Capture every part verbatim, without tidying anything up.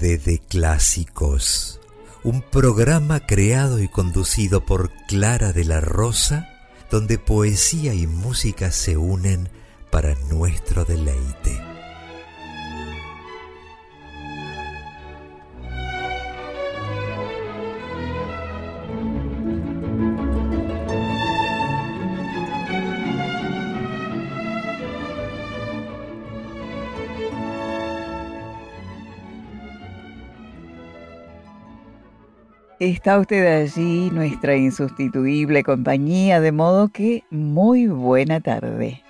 Tarde de Clásicos, un programa creado y conducido por Clara de la Rosa, donde poesía y música se unen para nuestro deleite. Está usted allí, nuestra insustituible compañía, de modo que muy buena tarde.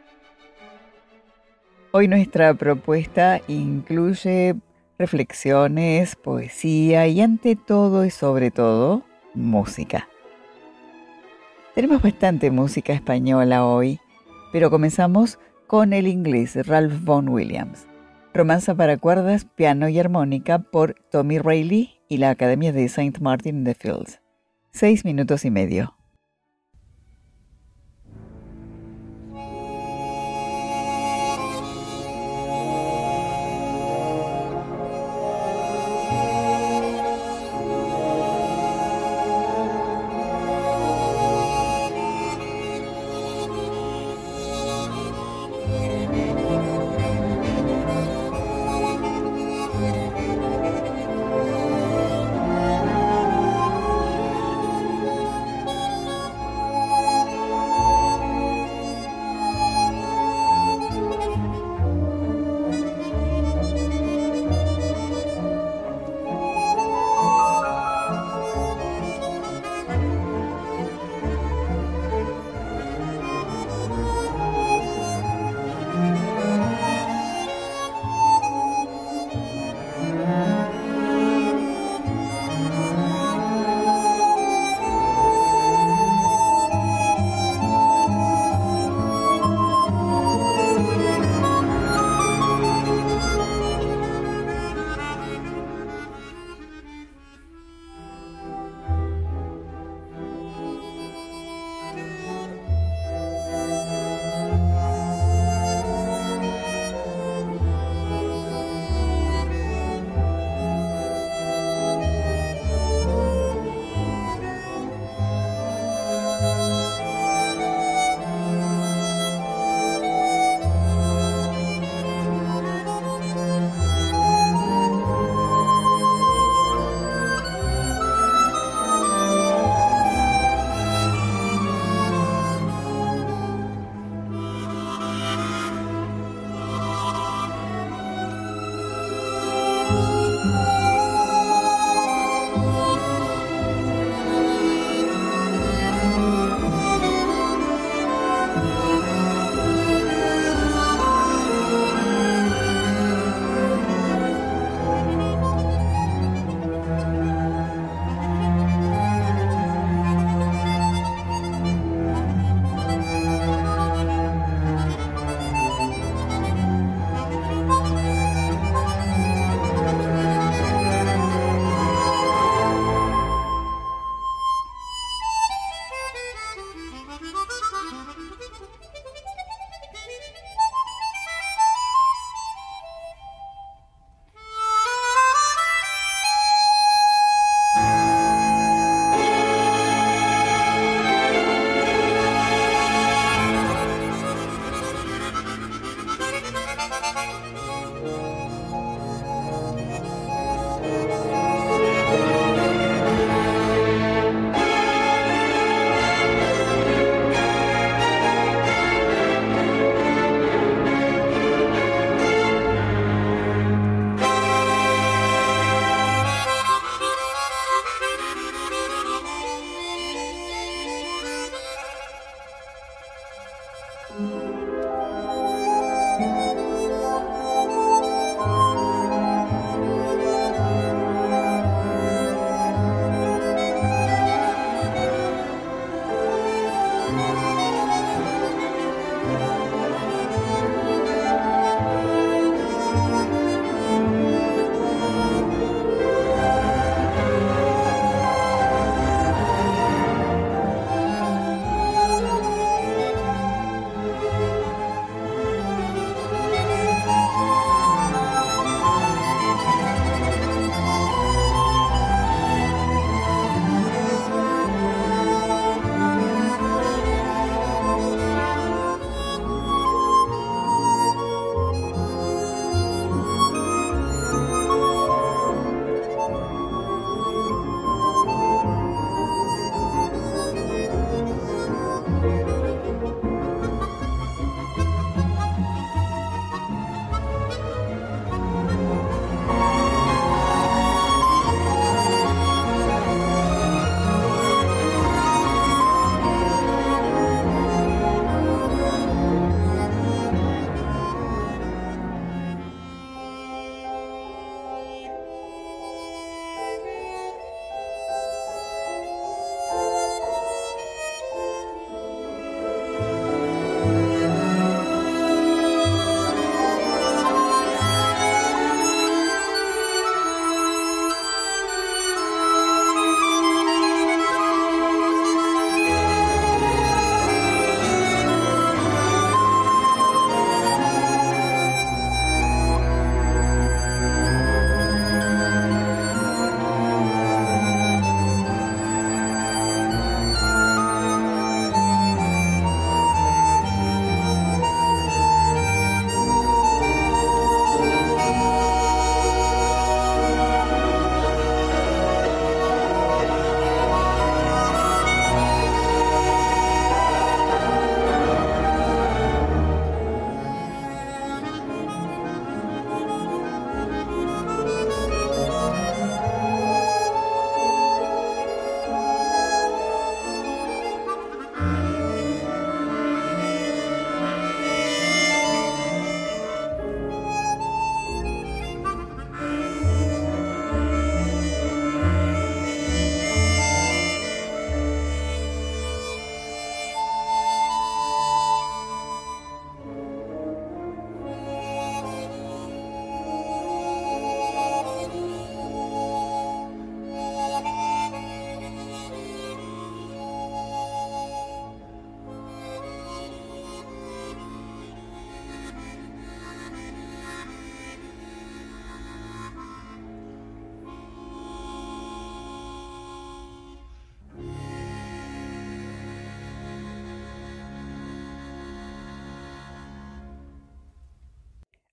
Hoy nuestra propuesta incluye reflexiones, poesía y ante todo y sobre todo, música. Tenemos bastante música española hoy, pero comenzamos con el inglés Ralph Vaughan Williams. Romanza para cuerdas, piano y armónica por Tommy Reilly y la Academia de Saint Martin in the Fields. Seis minutos y medio.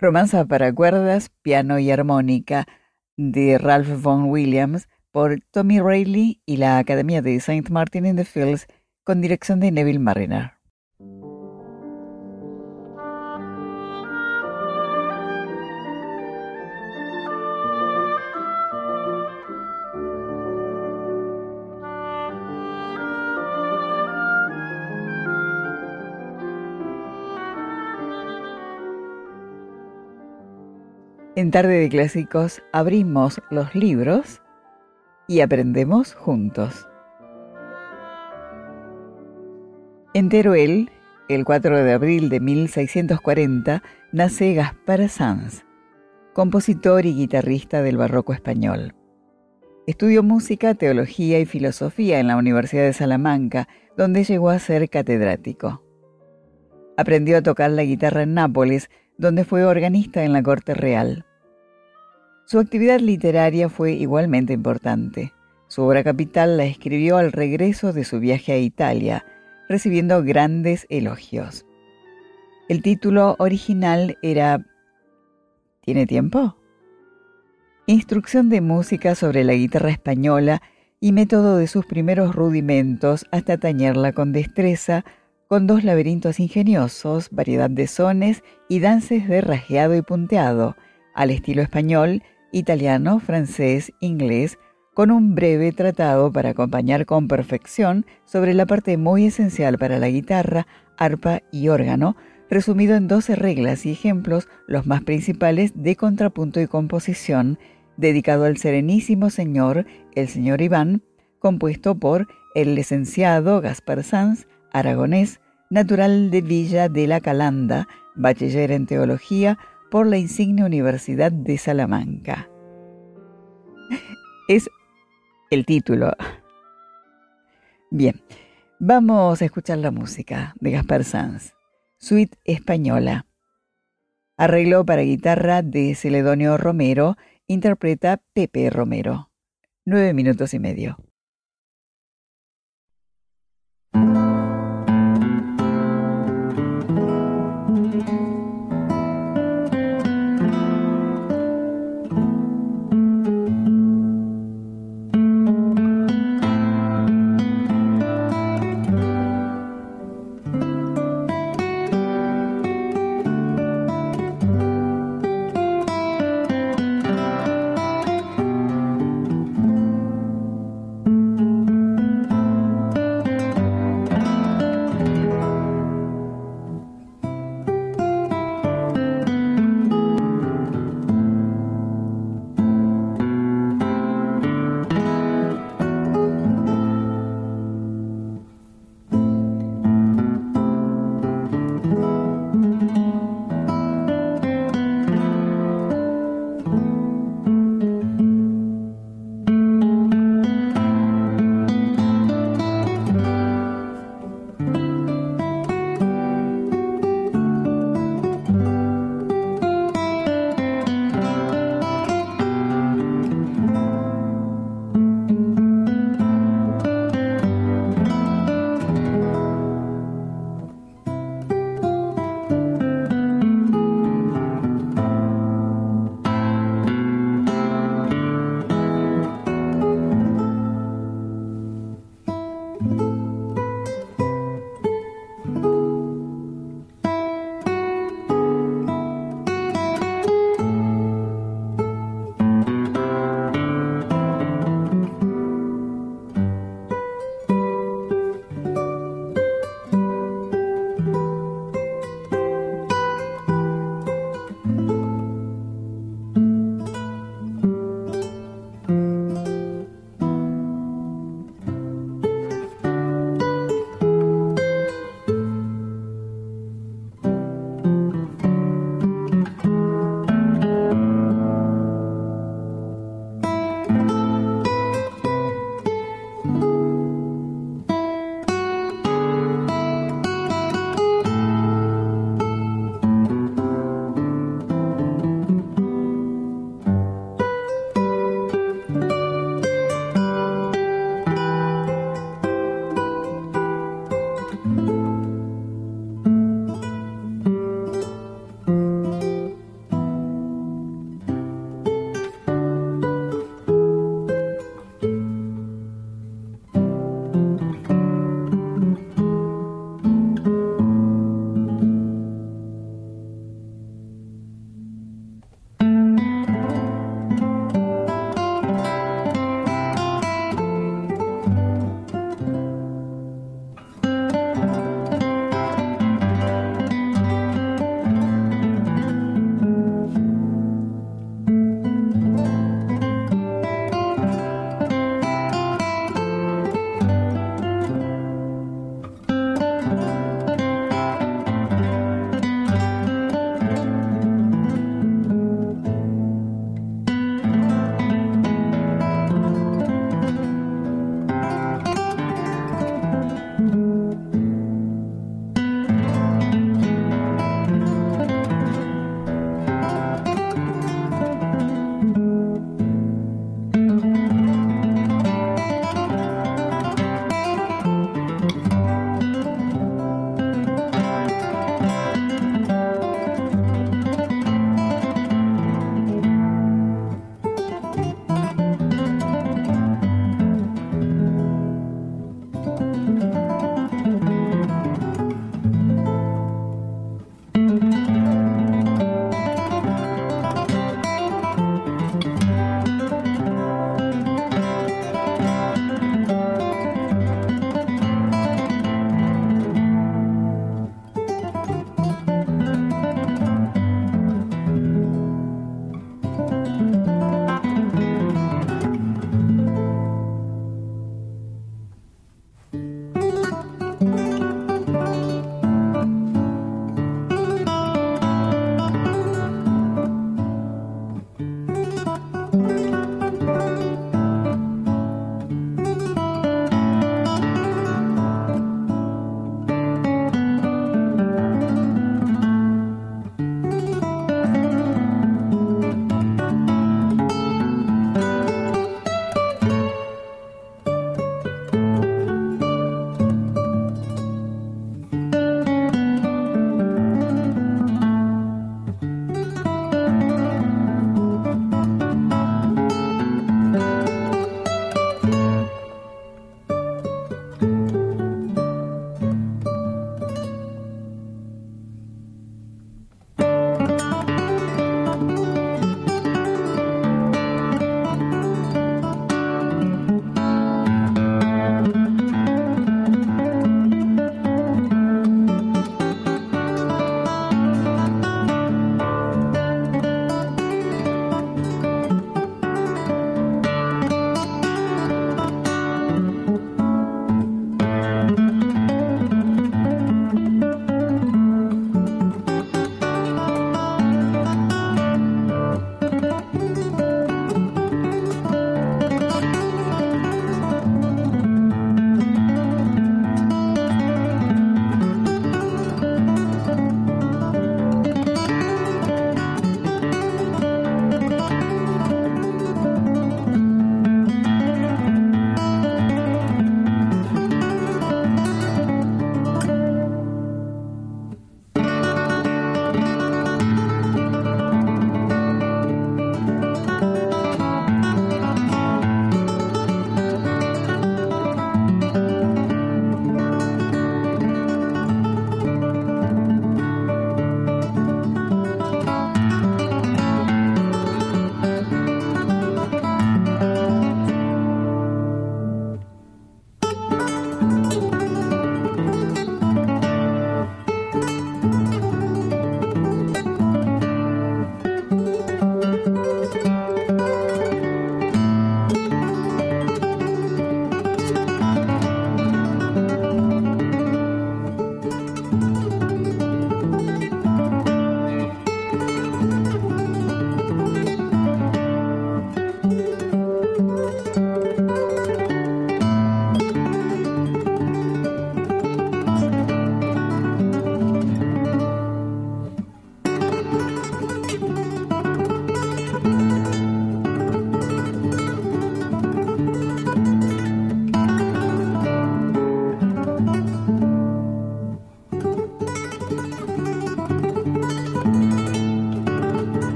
Romanza para cuerdas, piano y armónica de Ralph Vaughan Williams por Tommy Reilly y la Academia de Saint Martin in the Fields con dirección de Neville Marriner. En Tarde de Clásicos abrimos los libros y aprendemos juntos. En Teruel, el cuatro de abril de mil seiscientos cuarenta, nace Gaspar Sanz, compositor y guitarrista del barroco español. Estudió música, teología y filosofía en la Universidad de Salamanca, donde llegó a ser catedrático. Aprendió a tocar la guitarra en Nápoles, donde fue organista en la corte real. Su actividad literaria fue igualmente importante. Su obra capital la escribió al regreso de su viaje a Italia, recibiendo grandes elogios. El título original era ¿Tiene tiempo? Instrucción de música sobre la guitarra española y método de sus primeros rudimentos hasta tañerla con destreza, con dos laberintos ingeniosos, variedad de sones y dances de rasgueado y punteado, al estilo español, italiano, francés, inglés, con un breve tratado para acompañar con perfección sobre la parte muy esencial para la guitarra, arpa y órgano, resumido en doce reglas y ejemplos, los más principales de contrapunto y composición, dedicado al serenísimo señor, el señor Iván, compuesto por el licenciado Gaspar Sanz, aragonés, natural de Villa de la Calanda, bachiller en teología por la insigne Universidad de Salamanca. Es el título. Bien, vamos a escuchar la música de Gaspar Sanz, Suite Española. Arreglo para guitarra de Celedonio Romero, interpreta Pepe Romero. Nueve minutos y medio.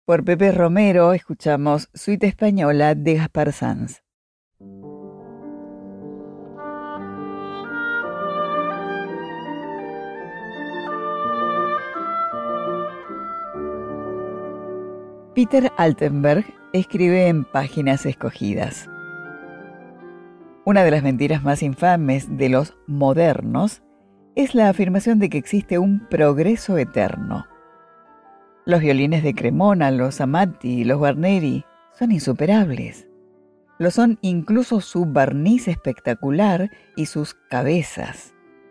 Por Pepe Romero escuchamos Suite Española de Gaspar Sanz. Peter Altenberg escribe en Páginas Escogidas: una de las mentiras más infames de los modernos es la afirmación de que existe un progreso eterno. Los violines de Cremona, los Amati y los Guarneri son insuperables. Lo son incluso su barniz espectacular y sus cabezas.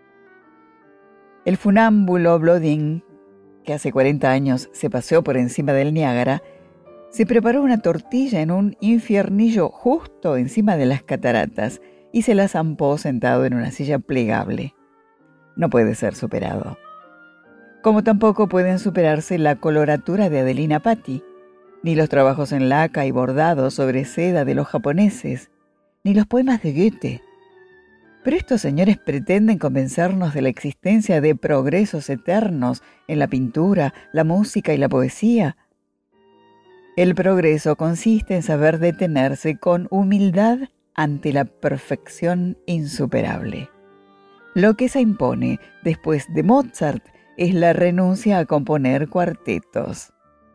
El funámbulo Blodin, que hace cuarenta años se paseó por encima del Niágara, se preparó una tortilla en un infiernillo justo encima de las cataratas y se la zampó sentado en una silla plegable. No puede ser superado. Como tampoco pueden superarse la coloratura de Adelina Patti, ni los trabajos en laca y bordado sobre seda de los japoneses, ni los poemas de Goethe. Pero estos señores pretenden convencernos de la existencia de progresos eternos en la pintura, la música y la poesía. El progreso consiste en saber detenerse con humildad ante la perfección insuperable. Lo que se impone después de Mozart es la renuncia a componer cuartetos.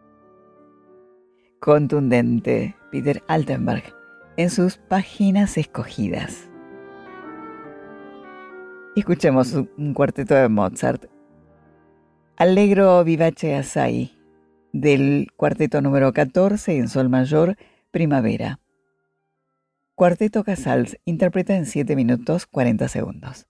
Contundente, Peter Altenberg, en sus Páginas Escogidas. Escuchemos un cuarteto de Mozart. Allegro vivace assai, del cuarteto número catorce en sol mayor, primavera. Cuarteto Casals interpreta en siete minutos cuarenta segundos.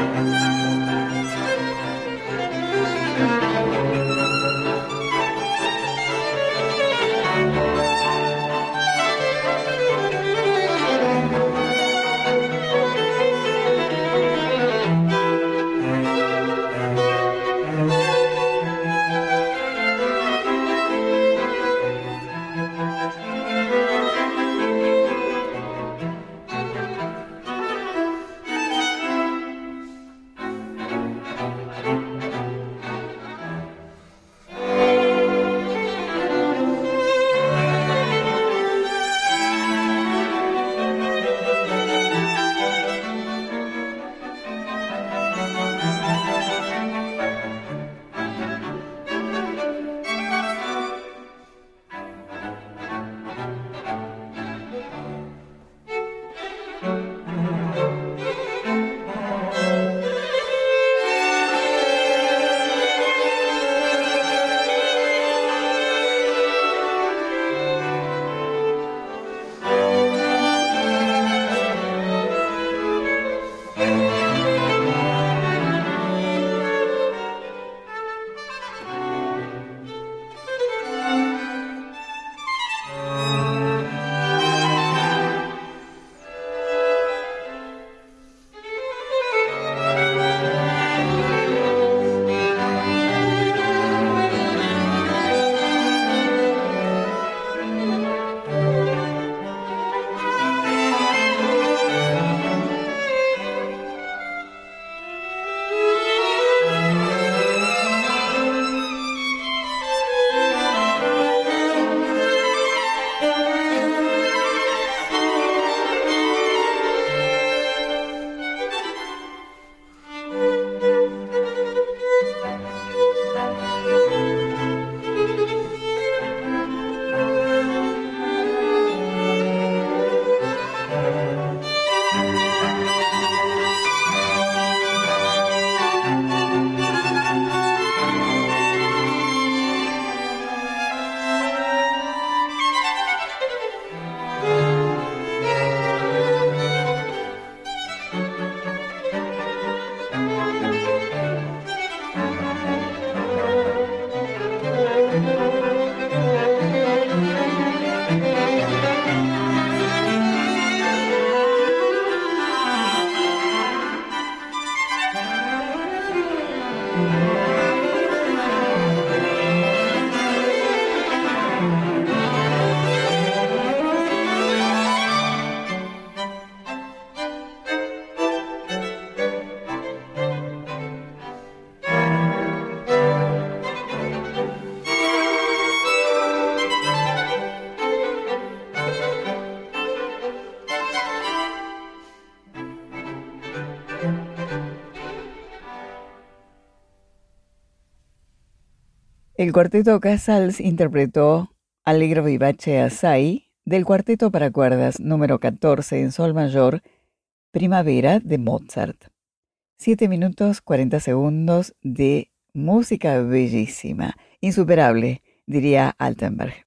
El cuarteto Casals interpretó Allegro vivace assai del cuarteto para cuerdas número catorce en sol mayor, Primavera de Mozart. Siete minutos cuarenta segundos de música bellísima, insuperable, diría Altenberg.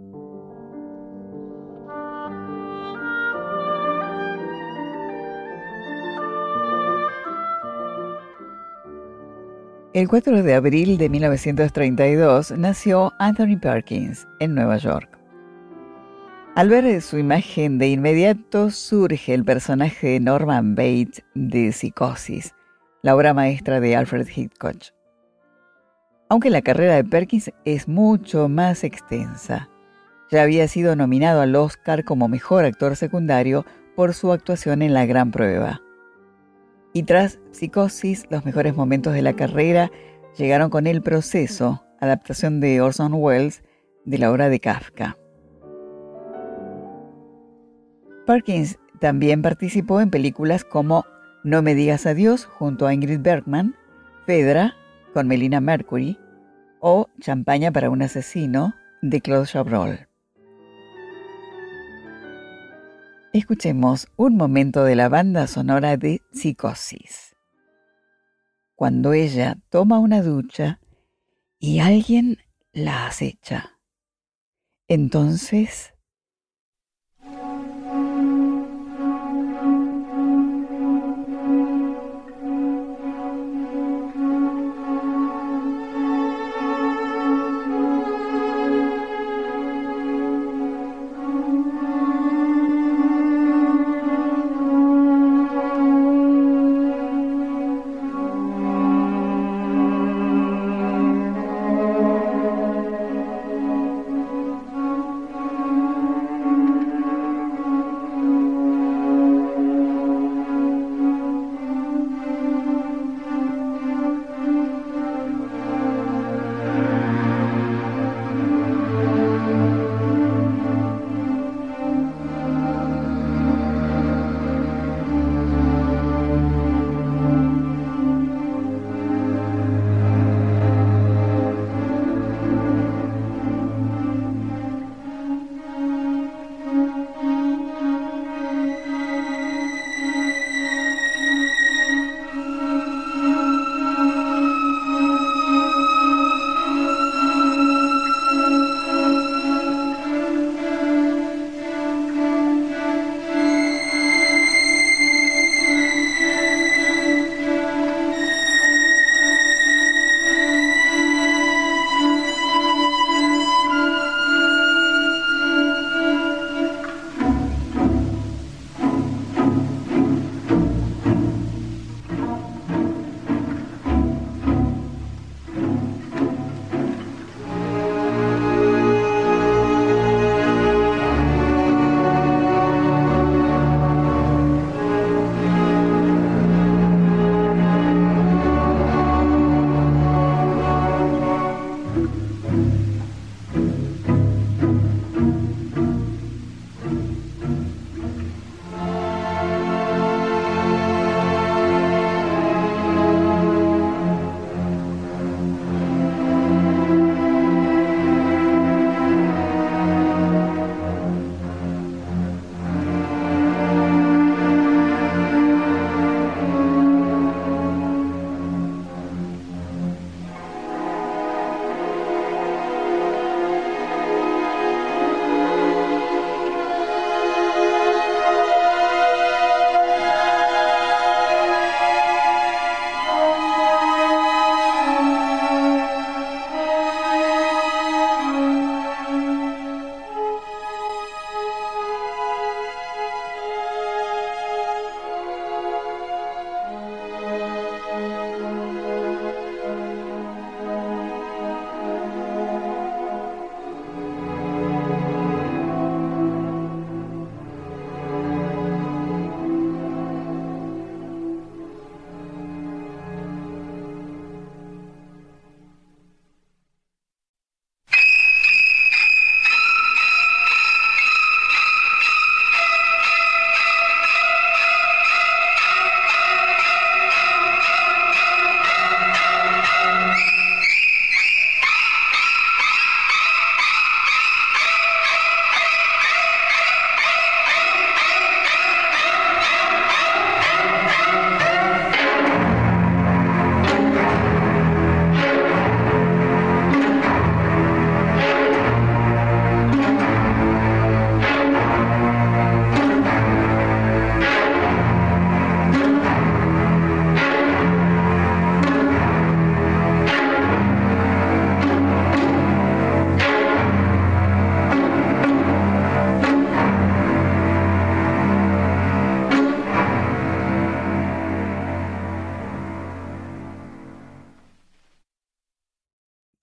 El cuatro de abril de mil novecientos treinta y dos nació Anthony Perkins en Nueva York. Al ver su imagen, de inmediato surge el personaje de Norman Bates de Psicosis, la obra maestra de Alfred Hitchcock. Aunque la carrera de Perkins es mucho más extensa. Ya había sido nominado al Oscar como mejor actor secundario por su actuación en La Gran Prueba. Y tras Psicosis, los mejores momentos de la carrera llegaron con El Proceso, adaptación de Orson Welles de la obra de Kafka. Perkins también participó en películas como No me digas adiós junto a Ingrid Bergman, Fedra con Melina Mercury o Champaña para un asesino de Claude Chabrol. Escuchemos un momento de la banda sonora de Psicosis. Cuando ella toma una ducha y alguien la acecha, entonces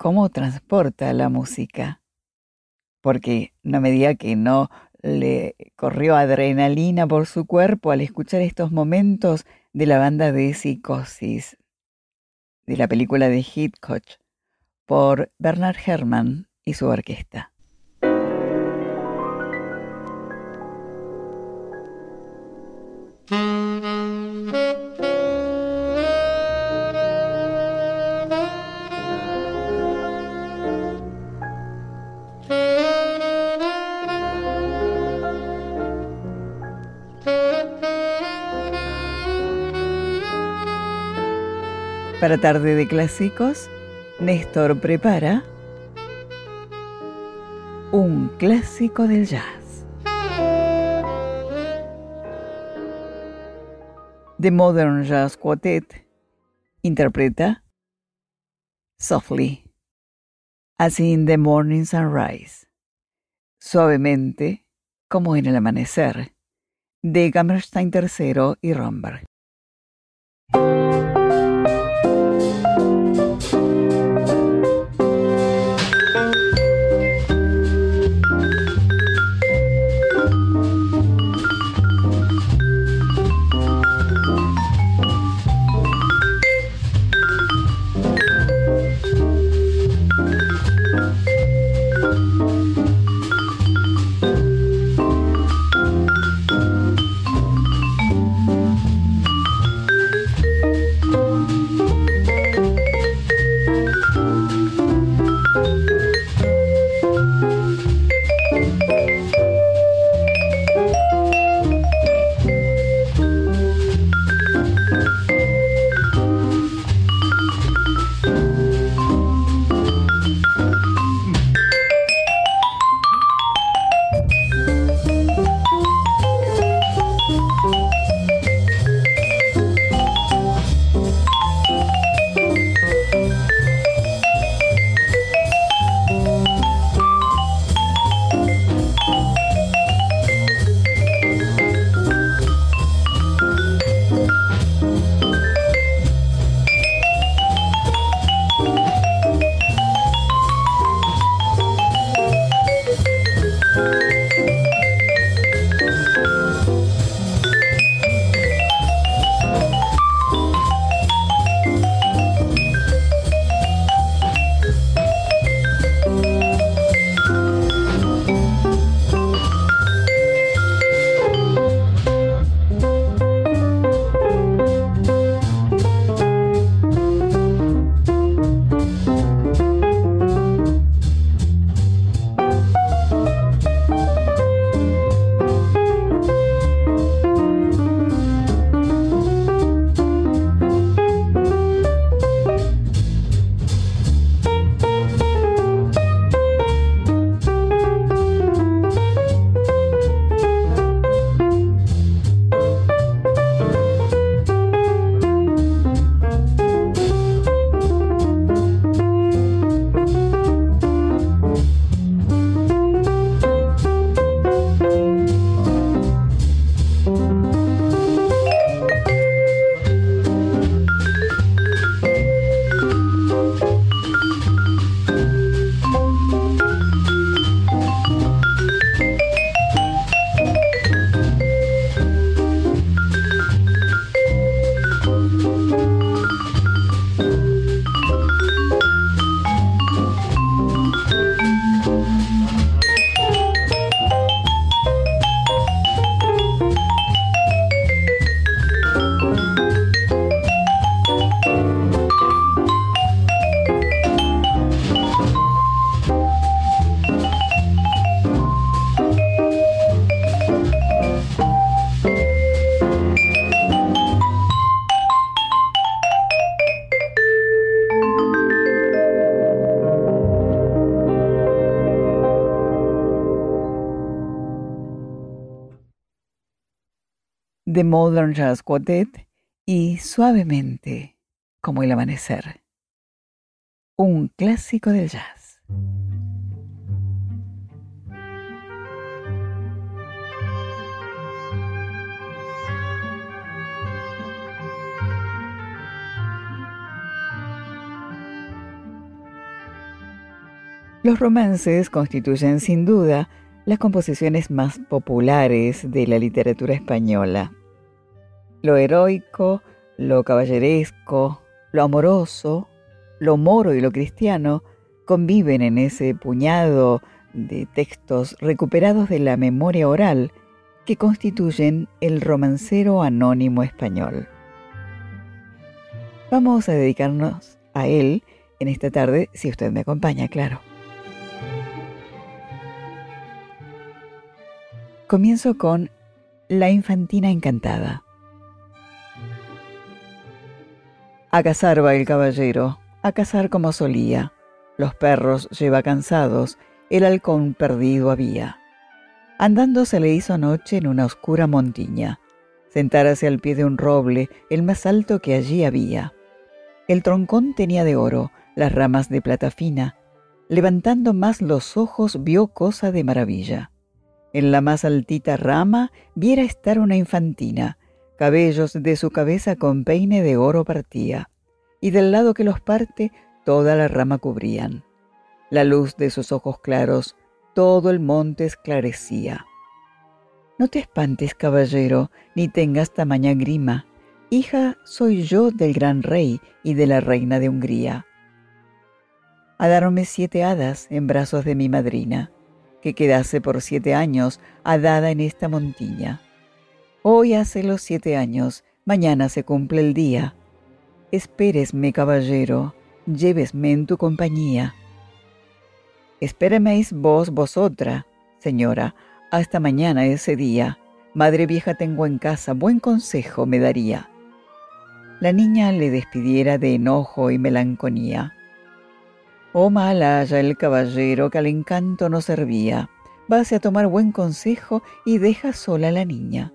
cómo transporta la música. Porque no me diga que no le corrió adrenalina por su cuerpo al escuchar estos momentos de la banda de Psicosis, de la película de Hitchcock, por Bernard Herrmann y su orquesta. Para Tarde de Clásicos, Néstor prepara un clásico del jazz. The Modern Jazz Quartet interpreta Softly, as in the morning sunrise, suavemente como en el amanecer, de Hammerstein tercero y Romberg. The Modern Jazz Quartet y Suavemente como el amanecer, un clásico del jazz. Los romances constituyen sin duda las composiciones más populares de la literatura española. Lo heroico, lo caballeresco, lo amoroso, lo moro y lo cristiano conviven en ese puñado de textos recuperados de la memoria oral que constituyen el romancero anónimo español. Vamos a dedicarnos a él en esta tarde, si usted me acompaña, claro. Comienzo con La infantina encantada. A cazar va el caballero, a cazar como solía. Los perros lleva cansados, el halcón perdido había. Andando se le hizo noche en una oscura montiña. Sentárase al pie de un roble, el más alto que allí había. El troncón tenía de oro, las ramas de plata fina. Levantando más los ojos vio cosa de maravilla. En la más altita rama viera estar una infantina, cabellos de su cabeza con peine de oro partía, y del lado que los parte toda la rama cubrían. La luz de sus ojos claros todo el monte esclarecía. No te espantes, caballero, ni tengas tamaña grima, hija soy yo del gran rey y de la reina de Hungría. Hadáronme siete hadas en brazos de mi madrina, que quedase por siete años adada en esta montiña. Hoy hace los siete años, mañana se cumple el día. Espéresme, caballero, llévesme en tu compañía. Espéreméis vos, vosotra, señora, hasta mañana ese día. Madre vieja tengo en casa, buen consejo me daría. La niña le despidiera de enojo y melancolía. Oh mal haya el caballero que al encanto no servía, vase a tomar buen consejo y deja sola a la niña.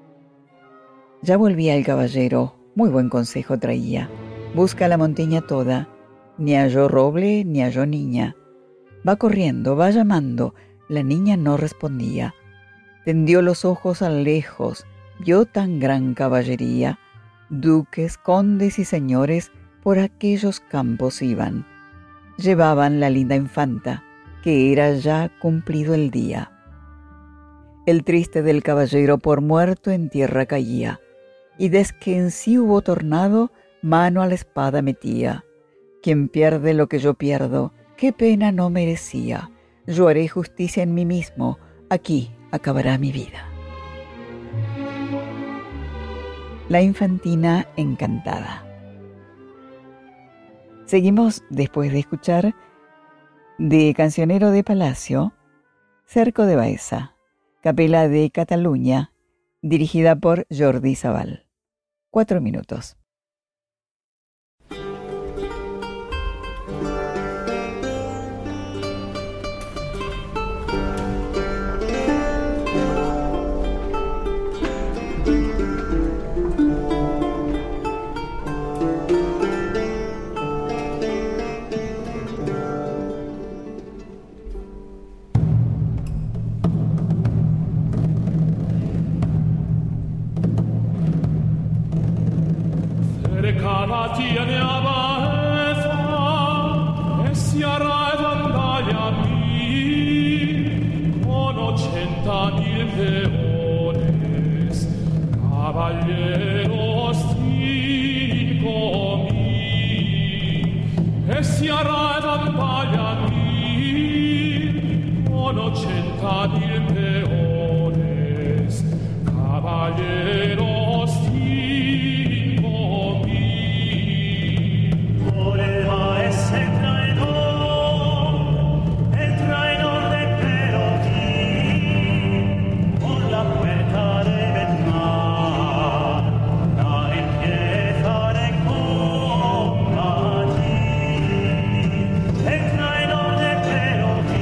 Ya volvía el caballero, muy buen consejo traía, busca la montaña toda, ni halló roble ni halló niña. Va corriendo, va llamando, la niña no respondía. Tendió los ojos a lejos, vio tan gran caballería, duques, condes y señores por aquellos campos iban. Llevaban la linda infanta, que era ya cumplido el día. El triste del caballero por muerto en tierra caía, y des que en sí hubo tornado, mano a la espada metía. Quien pierde lo que yo pierdo, qué pena no merecía. Yo haré justicia en mí mismo, aquí acabará mi vida. La infantina encantada. Seguimos después de escuchar de Cancionero de Palacio, Cerco de Baeza, Capela de Cataluña, dirigida por Jordi Sabal. Cuatro minutos. Tiene a Baeza e si arredan dalle a mí con ochenta mil peones, caballeros cinco mil, e si arredan dalle a mí con ochenta mil peones, caballeros cinco mil.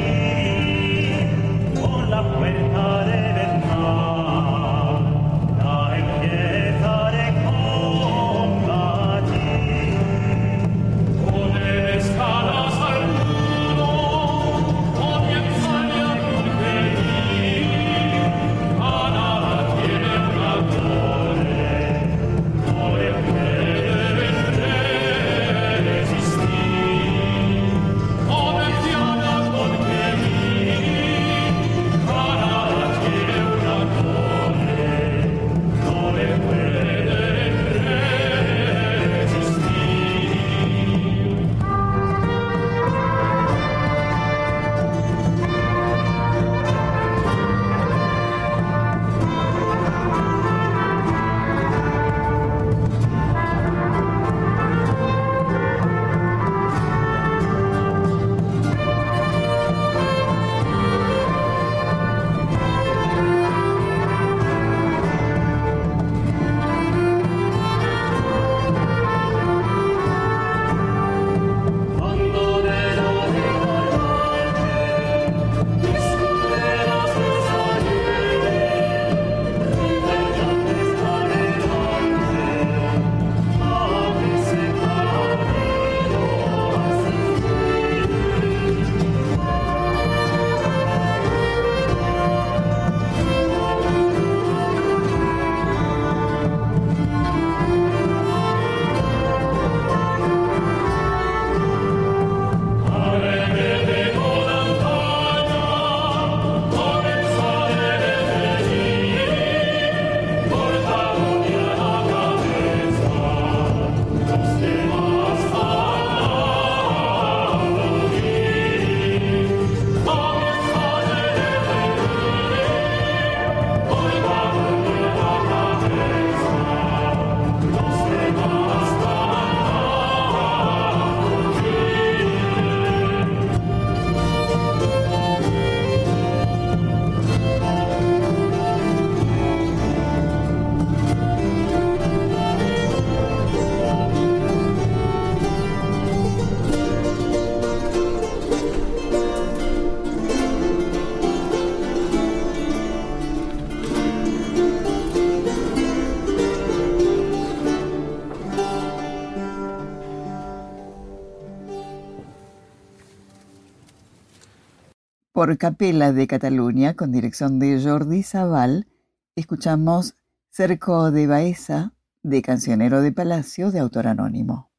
La puerta de Bernal, Por Capella de Cataluña, con dirección de Jordi Sabal, escuchamos Cerco de Baeza, de Cancionero de Palacio, de autor anónimo.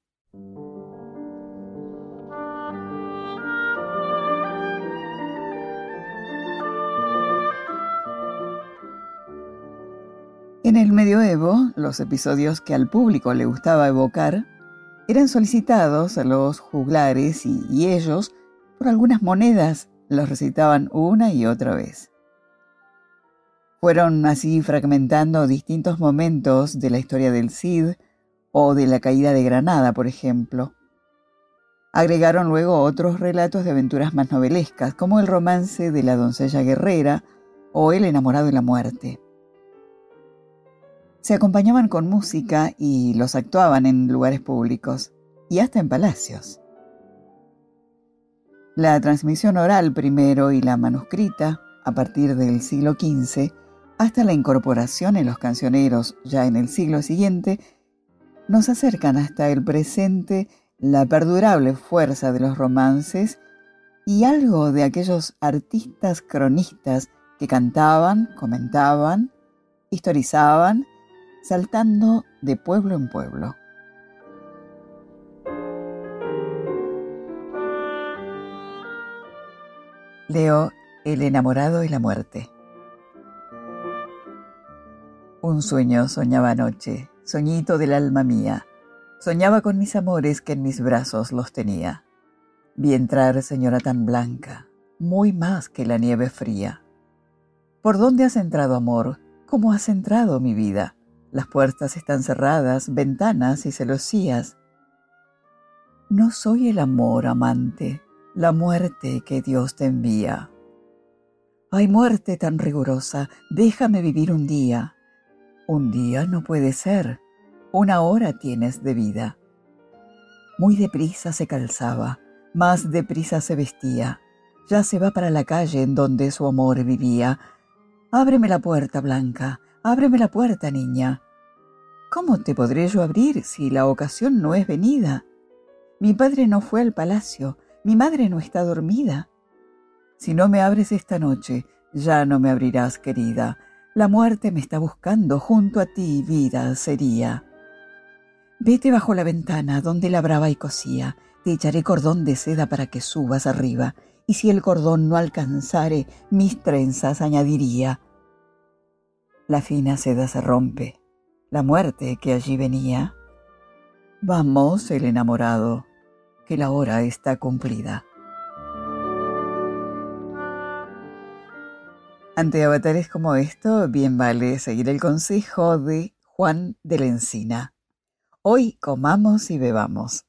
En el medioevo, los episodios que al público le gustaba evocar eran solicitados a los juglares y, y ellos, por algunas monedas, los recitaban una y otra vez. Fueron así fragmentando distintos momentos de la historia del Cid o de la caída de Granada, por ejemplo. Agregaron luego otros relatos de aventuras más novelescas, como el romance de la doncella guerrera o el enamorado y la muerte. Se acompañaban con música y los actuaban en lugares públicos y hasta en palacios. La transmisión oral primero y la manuscrita, a partir del siglo quince, hasta la incorporación en los cancioneros ya en el siglo siguiente, nos acercan hasta el presente la perdurable fuerza de los romances y algo de aquellos artistas cronistas que cantaban, comentaban, historizaban, saltando de pueblo en pueblo. Leo El enamorado y la muerte. Un sueño soñaba anoche, soñito del alma mía. Soñaba con mis amores que en mis brazos los tenía. Vi entrar, señora tan blanca, muy más que la nieve fría. ¿Por dónde has entrado, amor? ¿Cómo has entrado, mi vida? Las puertas están cerradas, ventanas y celosías. No soy el amor, amante, la muerte que Dios te envía. Ay, muerte tan rigurosa, déjame vivir un día. Un día no puede ser, una hora tienes de vida. Muy deprisa se calzaba, más deprisa se vestía. Ya se va para la calle en donde su amor vivía. Ábreme la puerta, Blanca, ábreme la puerta, niña. ¿Cómo te podré yo abrir si la ocasión no es venida? Mi padre no fue al palacio, mi madre no está dormida. Si no me abres esta noche, ya no me abrirás, querida. La muerte me está buscando, junto a ti, vida sería. Vete bajo la ventana donde labraba y cosía, te echaré cordón de seda para que subas arriba, y si el cordón no alcanzare, mis trenzas añadiría. La fina seda se rompe, la muerte que allí venía. Vamos, el enamorado, que la hora está cumplida. Ante avatares como esto, bien vale seguir el consejo de Juan de la Encina. Hoy comamos y bebamos.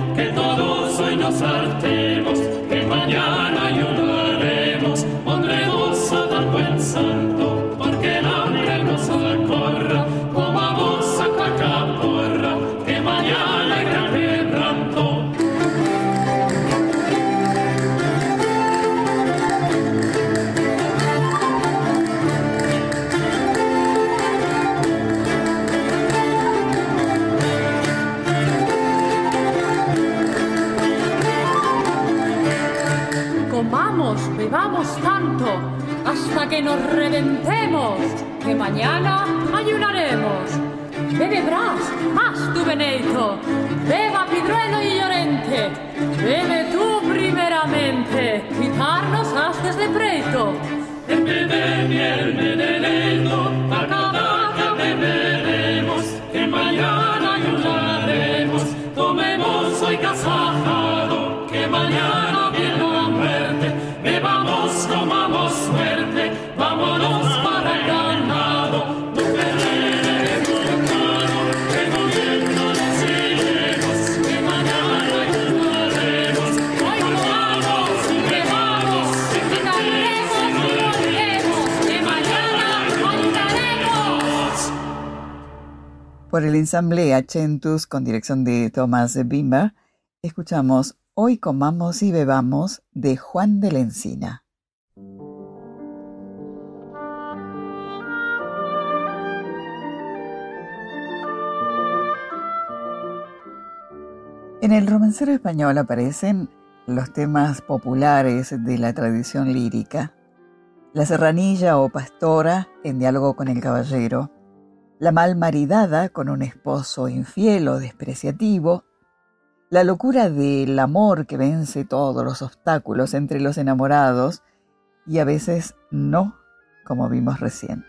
que todos hoy nos hartemos, que mañana ayunaremos, pondremos a tan buen santo, porque el hambre nos acorra, comamos a cacaporra, que mañana hay gran quebranto. Comamos, bebamos tanto, hasta que nos reventemos, que mañana ayunaremos. Bebe Bras, más tu Benedetto, beba Pidruelo y Llorente, bebe tú primeramente, quitarnos hastes de preto. En vez de miel, Benedetto, taca, taca, beberemos, que mañana ayunaremos, tomemos hoy casajado, que mañana viene la muerte, bebamos, comamos suerte, vámonos para el ganado, no perderemos hermano, que gobierno nos iremos, que mañana ayunaremos, hoy comamos y bebamos, que quitaremos y volvemos, que mañana ayunaremos. Por el ensamble Achentus, con dirección de Tomás Bimba, escuchamos Hoy comamos y bebamos de Juan de la Encina. En el romancero español aparecen los temas populares de la tradición lírica: la serranilla o pastora en diálogo con el caballero, la mal maridada con un esposo infiel o despreciativo, la locura del amor que vence todos los obstáculos entre los enamorados y a veces no, como vimos recién.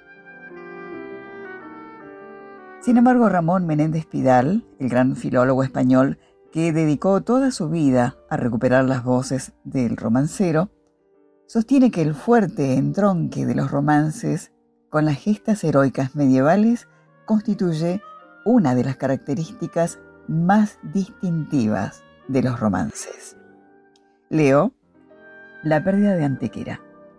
Sin embargo, Ramón Menéndez Pidal, el gran filólogo español que dedicó toda su vida a recuperar las voces del romancero, sostiene que el fuerte entronque de los romances con las gestas heroicas medievales constituye una de las características más distintivas de los romances. Leo La pérdida de Antequera.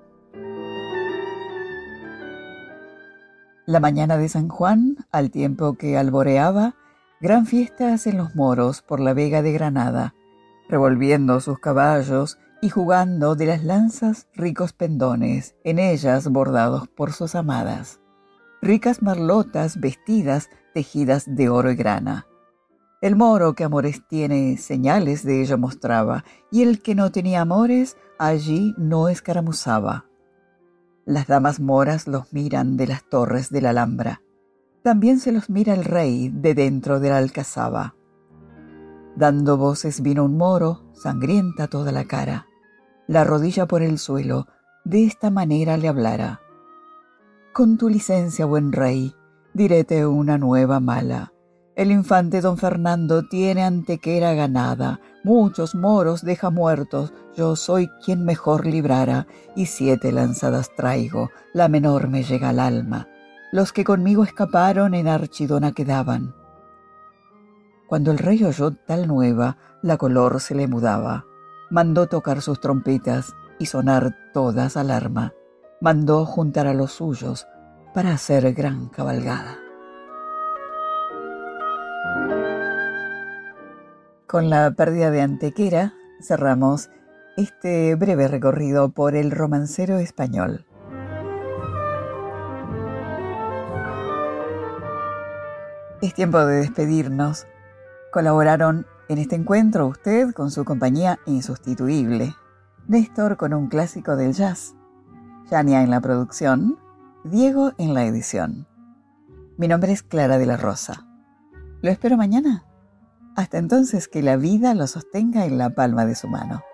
La mañana de San Juan, al tiempo que alboreaba, gran fiesta hacen los moros por la vega de Granada, revolviendo sus caballos y jugando de las lanzas ricos pendones, en ellas bordados por sus amadas. Ricas marlotas vestidas, tejidas de oro y grana. El moro que amores tiene, señales de ello mostraba, y el que no tenía amores, allí no escaramuzaba. Las damas moras los miran de las torres de la Alhambra. También se los mira el rey de dentro de la alcazaba. Dando voces vino un moro, sangrienta toda la cara. La rodilla por el suelo, de esta manera le hablara: Con tu licencia, buen rey, diréte una nueva mala. El infante don Fernando tiene Antequera ganada, muchos moros deja muertos, yo soy quien mejor librara, y siete lanzadas traigo, la menor me llega al alma. Los que conmigo escaparon en Archidona quedaban. Cuando el rey oyó tal nueva, la color se le mudaba. Mandó tocar sus trompetas y sonar todas alarma. Mandó juntar a los suyos para hacer gran cabalgada. Con la pérdida de Antequera cerramos este breve recorrido por el romancero español. Es tiempo de despedirnos. Colaboraron en este encuentro usted con su compañía insustituible, Néstor con un clásico del jazz, Yania en la producción, Diego en la edición. Mi nombre es Clara de la Rosa. Lo espero mañana. Hasta entonces, que la vida lo sostenga en la palma de su mano.